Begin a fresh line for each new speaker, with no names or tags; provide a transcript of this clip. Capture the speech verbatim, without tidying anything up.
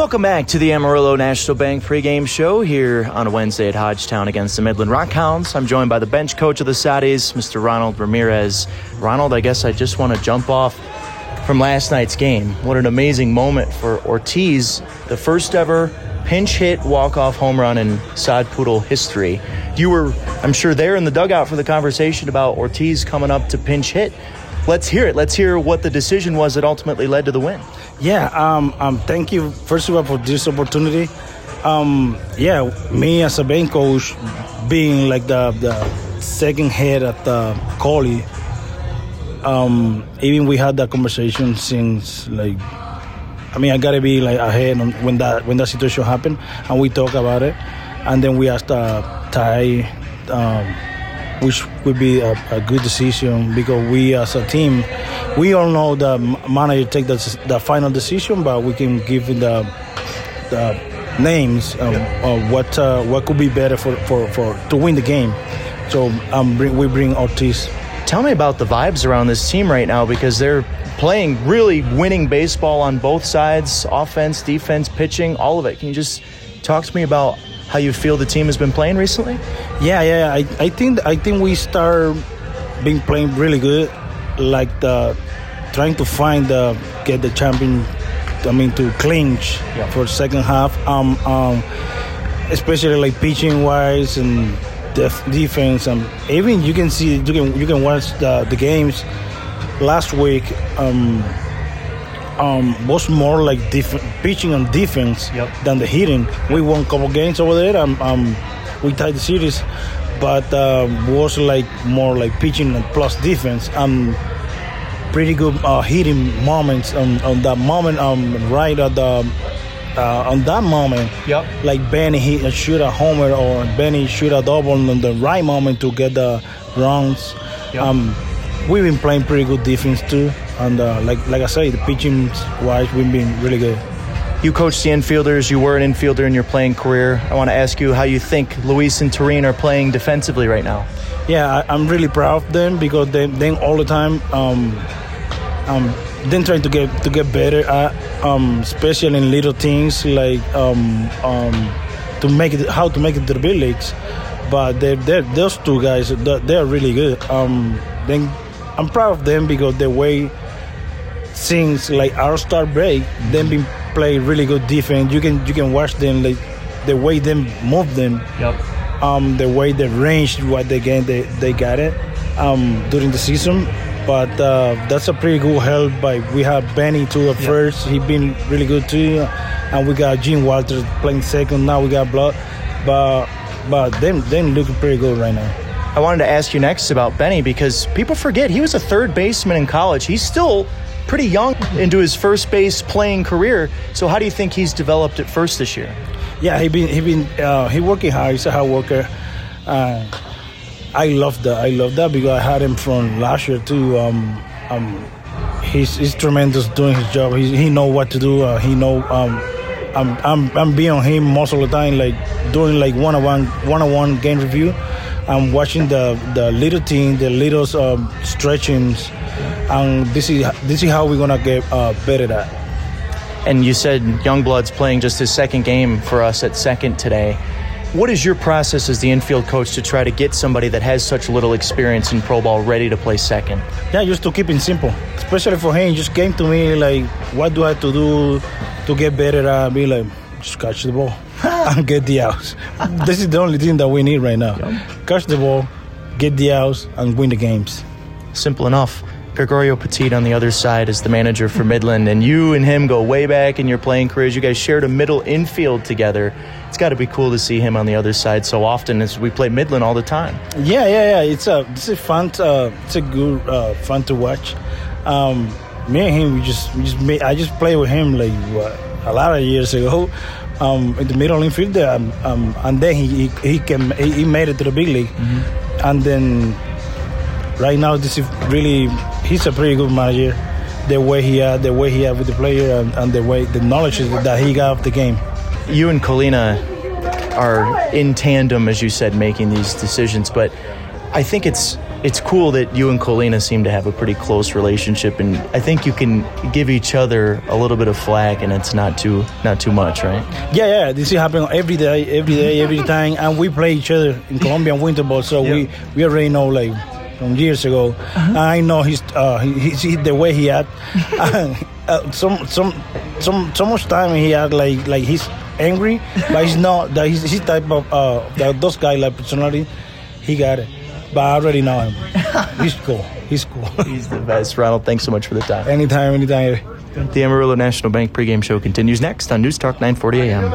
Welcome back to the Amarillo National Bank pregame show here on a Wednesday at Hodgetown against the Midland Rockhounds. I'm joined by the bench coach of the Saudis, Mister Ronald Ramirez. Ronald, I guess I just want to jump off from last night's game. What an amazing moment for Ortiz, the first ever pinch hit walk-off home run in Sod Poodle history. You were, I'm sure, there in the dugout for the conversation about Ortiz coming up to pinch hit. Let's hear it. Let's hear what the decision was that ultimately led to the win.
Yeah, um, um, thank you, first of all, for this opportunity. Um, yeah, me as a bench coach, being like the, the second head at the Collie, um, even we had that conversation since, like, I mean, I got to be, like, ahead on when that when that situation happened, and we talk about it. And then we asked uh, Ty, um, which would be a, a good decision, because we as a team, we all know the manager take the, the final decision, but we can give the, the names of, of what uh, what could be better for, for, for to win the game. So um, bring, we bring Ortiz.
Tell me about the vibes around this team right now, because they're playing really winning baseball on both sides, offense, defense, pitching, all of it. Can you just talk to me about how you feel the team has been playing recently?
Yeah, yeah. I, I think I think we start being playing really good, like the trying to find the get the champion. I mean, to clinch yeah. for second half. Um, um, especially like pitching wise and def- defense. And even you can see you can you can watch the, the games last week. Um, Um, was more like def- pitching and defense yep. than the hitting. We won a couple games over there. Um, um, we tied the series, but uh, was like more like pitching and plus defense. Um, pretty good uh, hitting moments on, on that moment. Um, right at the uh, on that moment,
yep.
like Benny hit a shoot a homer or Benny shoot a double on the right moment to get the runs. Yep. Um, we've been playing pretty good defense too. And uh, like like I say, the pitching wise, we've been really good.
You coach the infielders. You were an infielder in your playing career. I want to ask you how you think Luis and Tareen are playing defensively right now.
Yeah, I, I'm really proud of them, because they they all the time um, um then trying to get to get better at, um, especially in little things like um, um, to make it how to make it to the big leagues. But they they those two guys, they're really good. Um, then I'm proud of them, because the way since like our start break, they've been playing really good defense. You can you can watch them, like the way they move them,
yep.
um, the way they range what they get, they they got it um, during the season. But uh, that's a pretty good help. By we have Benny too at yep. first. He been really good too, and we got Gene Walters playing second. Now we got Blood, but but them them looking pretty good right now.
I wanted to ask you next about Benny, because people forget he was a third baseman in college. He's still pretty young into his first base playing career. So how do you think he's developed at first this year?
Yeah, he been he been uh, he working hard. He's a hard worker. Uh, I love that. I love that because I had him from last year too. Um, um, he's he's tremendous doing his job. He he know what to do. Uh, he know. Um, I'm I'm I'm being on him most of the time, like doing like one on one one on one game review. I'm watching the, the little team, the little um, stretchings, and this is this is how we're gonna get uh, better at.
And you said Youngblood's playing just his second game for us at second today. What is your process as the infield coach to try to get somebody that has such little experience in pro ball ready to play second?
Yeah, just to keep it simple, especially for him. He just came to me like, what do I have to do to get better at? Be like, just catch the ball and get the outs. This is the only thing that we need right now. Yep. Catch the ball, get the outs, and win the games.
Simple enough. Gregorio Petit on the other side is the manager for Midland, and you and him go way back in your playing careers. You guys shared a middle infield together. It's got to be cool to see him on the other side so often, as we play Midland all the time.
Yeah, yeah, yeah. It's a, it's a fun, uh, it's a good, uh, fun to watch. Um, me and him, we just, we just made, I just played with him like what, a lot of years ago. Um, in the middle infield there, um, um, and then he he he, came, he he made it to the big league, mm-hmm. and then right now this is really he's a pretty good manager. The way he had, the way he had with the player, and, and the way the knowledge that he got of the game.
You and Colina are in tandem, as you said, making these decisions, but I think it's it's cool that you and Colina seem to have a pretty close relationship, and I think you can give each other a little bit of flack, and it's not too not too much, right?
Yeah, yeah. This is happening every day, every day, every time, and we play each other in Colombian winter ball, so yeah. we we already know like from years ago. Uh-huh. I know his uh, he, he, the way he act. uh, some some some so much time he act like like he's angry, but he's not. That he's his type of uh that, those guys like personality. He got it. But I already know him. He's cool. He's cool.
He's the best. Ronald, thanks so much for the time.
Anytime, anytime.
The Amarillo National Bank pregame show continues next on News Talk nine forty A M.